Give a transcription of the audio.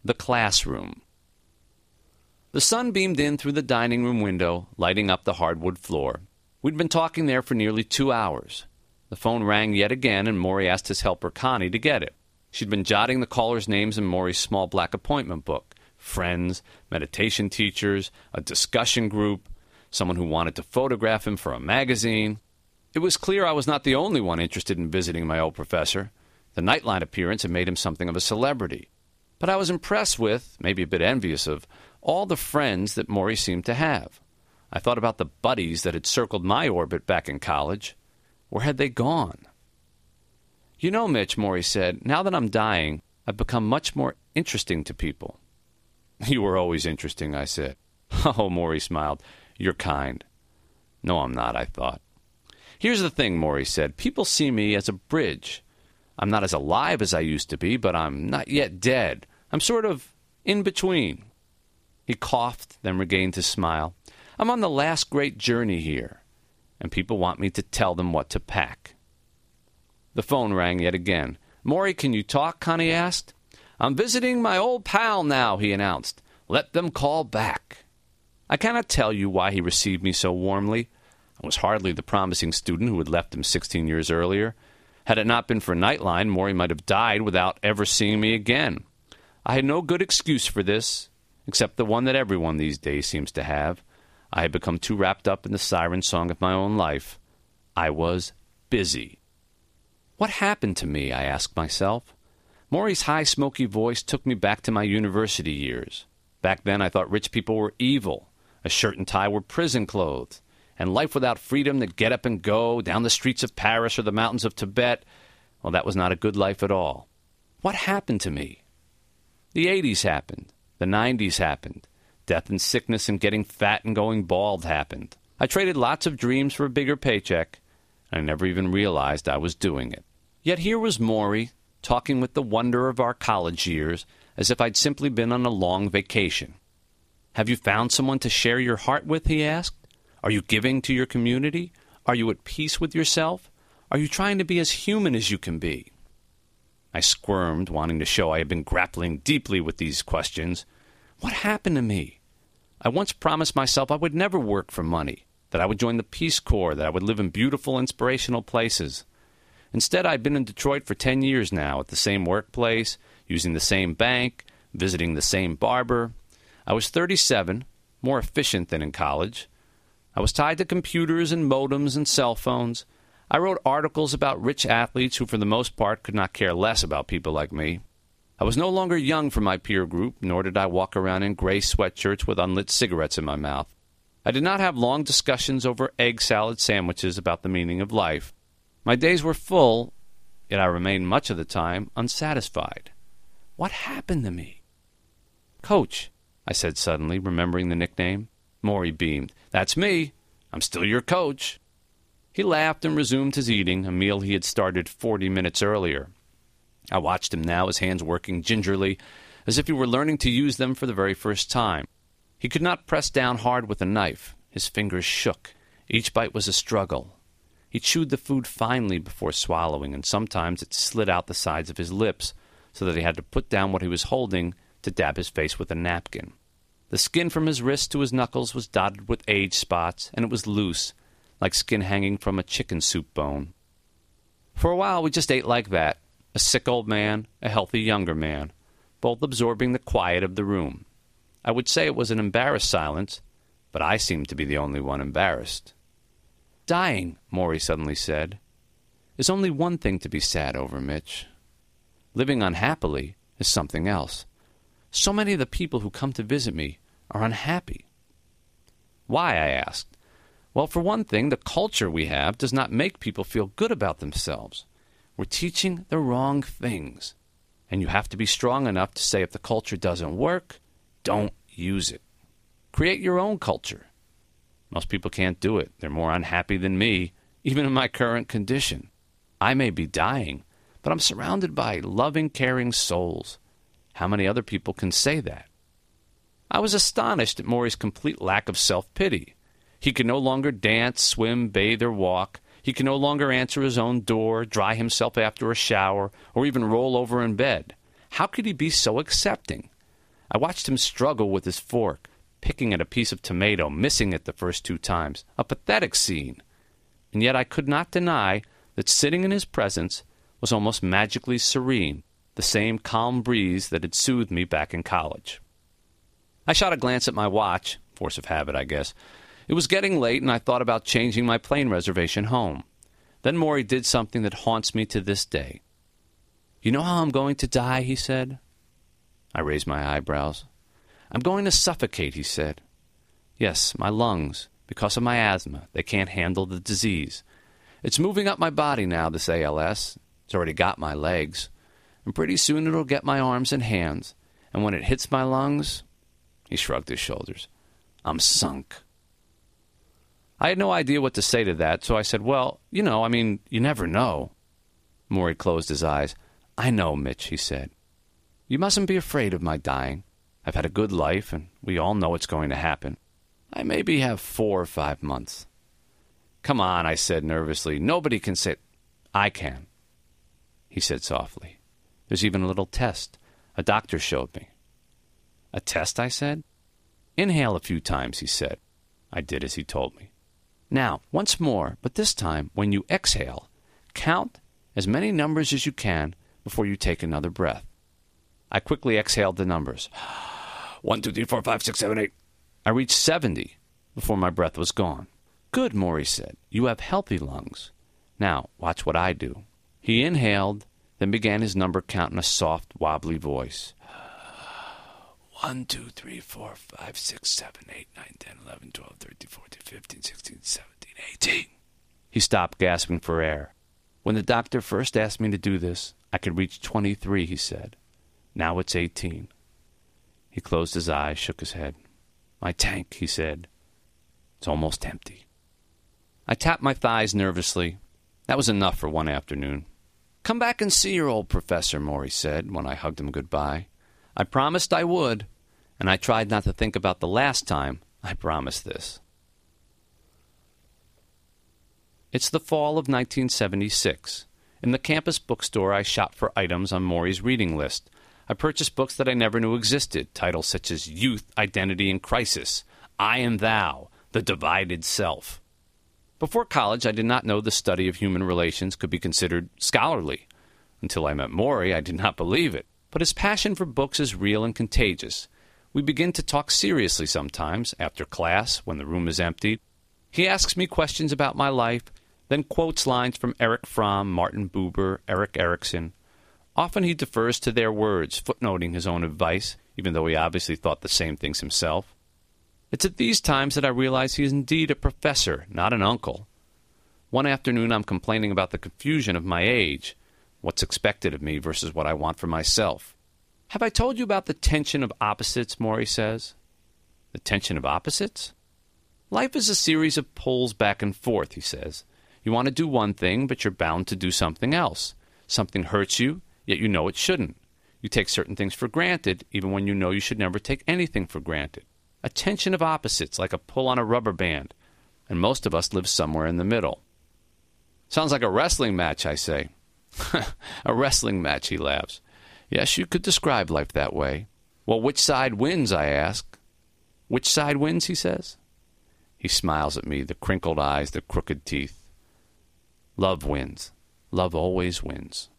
The classroom. The sun beamed in through the dining room window, lighting up the hardwood floor. We'd been talking there for nearly 2 hours. The phone rang yet again, and Maury asked his helper Connie to get it. She'd been jotting the callers' names in Maury's small black appointment book. Friends, meditation teachers, a discussion group, someone who wanted to photograph him for a magazine. It was clear I was not the only one interested in visiting my old professor. The Nightline appearance had made him something of a celebrity. But I was impressed with, maybe a bit envious of, all the friends that Maury seemed to have. I thought about the buddies that had circled my orbit back in college. Where had they gone? You know, Mitch, Maury said, now that I'm dying, I've become much more interesting to people. You were always interesting, I said. Oh, Maury smiled. You're kind. No, I'm not, I thought. Here's the thing, Maury said. People see me as a bridge. I'm not as alive as I used to be, but I'm not yet dead. I'm sort of in between. He coughed, then regained his smile. I'm on the last great journey here, and people want me to tell them what to pack. The phone rang yet again. Maury, can you talk? Connie asked. I'm visiting my old pal now, he announced. Let them call back. I cannot tell you why he received me so warmly. I was hardly the promising student who had left him 16 years earlier. Had it not been for Nightline, Maury might have died without ever seeing me again. I had no good excuse for this, except the one that everyone these days seems to have. I had become too wrapped up in the siren song of my own life. I was busy. What happened to me, I asked myself. Maury's high, smoky voice took me back to my university years. Back then I thought rich people were evil. A shirt and tie were prison clothes. And life without freedom to get up and go down the streets of Paris or the mountains of Tibet, well, that was not a good life at all. What happened to me? The 80s happened. The 90s happened. Death and sickness and getting fat and going bald happened. I traded lots of dreams for a bigger paycheck, and I never even realized I was doing it. Yet here was Maury, talking with the wonder of our college years, as if I'd simply been on a long vacation. Have you found someone to share your heart with, he asked. Are you giving to your community? Are you at peace with yourself? Are you trying to be as human as you can be? I squirmed, wanting to show I had been grappling deeply with these questions. What happened to me? I once promised myself I would never work for money, that I would join the Peace Corps, that I would live in beautiful, inspirational places. Instead, I'd been in Detroit for 10 years now, at the same workplace, using the same bank, visiting the same barber. I was 37, more efficient than in college. I was tied to computers and modems and cell phones. I wrote articles about rich athletes who, for the most part, could not care less about people like me. I was no longer young for my peer group, nor did I walk around in gray sweatshirts with unlit cigarettes in my mouth. I did not have long discussions over egg salad sandwiches about the meaning of life. My days were full, yet I remained much of the time unsatisfied. What happened to me? Coach, I said suddenly, remembering the nickname. Maury beamed. That's me. I'm still your coach. He laughed and resumed his eating, a meal he had started 40 minutes earlier. I watched him now, his hands working gingerly, as if he were learning to use them for the very first time. He could not press down hard with a knife. His fingers shook. Each bite was a struggle. He chewed the food finely before swallowing, and sometimes it slid out the sides of his lips, so that he had to put down what he was holding to dab his face with a napkin. The skin from his wrist to his knuckles was dotted with age spots, and it was loose, like skin hanging from a chicken soup bone. For a while we just ate like that, a sick old man, a healthy younger man, both absorbing the quiet of the room. I would say it was an embarrassed silence, but I seemed to be the only one embarrassed. Dying, Maury suddenly said, is only one thing to be sad over, Mitch. Living unhappily is something else. So many of the people who come to visit me are unhappy. Why, I asked. Well, for one thing, the culture we have does not make people feel good about themselves. We're teaching the wrong things. And you have to be strong enough to say if the culture doesn't work, don't use it. Create your own culture. Most people can't do it. They're more unhappy than me, even in my current condition. I may be dying, but I'm surrounded by loving, caring souls. How many other people can say that? I was astonished at Maury's complete lack of self-pity. He could no longer dance, swim, bathe, or walk. He could no longer answer his own door, dry himself after a shower, or even roll over in bed. How could he be so accepting? I watched him struggle with his fork, picking at a piece of tomato, missing it the first 2 times. A pathetic scene. And yet I could not deny that sitting in his presence was almost magically serene, the same calm breeze that had soothed me back in college. I shot a glance at my watch, force of habit, I guess. It was getting late, and I thought about changing my plane reservation home. Then Maury did something that haunts me to this day. "You know how I'm going to die?" he said. I raised my eyebrows. "I'm going to suffocate," he said. "Yes, my lungs, because of my asthma. They can't handle the disease. It's moving up my body now, this ALS. It's already got my legs. And pretty soon it'll get my arms and hands. And when it hits my lungs," he shrugged his shoulders, "I'm sunk." I had no idea what to say to that, so I said, "Well, you never know." Maury closed his eyes. "I know, Mitch," he said. "You mustn't be afraid of my dying. I've had a good life, and we all know it's going to happen. I maybe have 4 or 5 months." "Come on," I said nervously. "Nobody can say—" "I can," he said softly. "There's even a little test. A doctor showed me." "A test?" I said. "Inhale a few times," he said. I did as he told me. "Now, once more, but this time, when you exhale, count as many numbers as you can before you take another breath." I quickly exhaled the numbers. 1, 2, 3, 4, 5, 6, 7, 8. I reached 70 before my breath was gone. "Good," Maury said. "You have healthy lungs. Now, watch what I do." He inhaled, then began his number count in a soft, wobbly voice. 1, 2, 3, 4, 5, 6, 7, 8, 9, 10, 11, 12, 13, 14, 15, 16, 17, 18. He stopped, gasping for air. "When the doctor first asked me to do this, I could reach 23, he said. Now it's 18. He closed his eyes, shook his head. "My tank," he said. "It's almost empty." I tapped my thighs nervously. That was enough for one afternoon. "Come back and see your old professor," Maury said when I hugged him goodbye. I promised I would, and I tried not to think about the last time I promised this. It's the fall of 1976. In the campus bookstore, I shop for items on Maury's reading list. I purchased books that I never knew existed, titles such as Youth, Identity, and Crisis, I and Thou, The Divided Self. Before college, I did not know the study of human relations could be considered scholarly. Until I met Maury, I did not believe it. But his passion for books is real and contagious. We begin to talk seriously sometimes, after class, when the room is empty. He asks me questions about my life, then quotes lines from Erich Fromm, Martin Buber, Erik Erikson. Often he defers to their words, footnoting his own advice, even though he obviously thought the same things himself. It's at these times that I realize he is indeed a professor, not an uncle. One afternoon I'm complaining about the confusion of my age, what's expected of me versus what I want for myself. "Have I told you about the tension of opposites?" Maury says. "The tension of opposites?" "Life is a series of pulls back and forth," he says. "You want to do one thing, but you're bound to do something else. Something hurts you, yet you know it shouldn't. You take certain things for granted, even when you know you should never take anything for granted. A tension of opposites, like a pull on a rubber band, and most of us live somewhere in the middle." "Sounds like a wrestling match," I say. "A wrestling match," he laughs. "Yes, you could describe life that way." "Well, which side wins?" I ask. "Which side wins?" he says. He smiles at me, the crinkled eyes, the crooked teeth. "Love wins. Love always wins."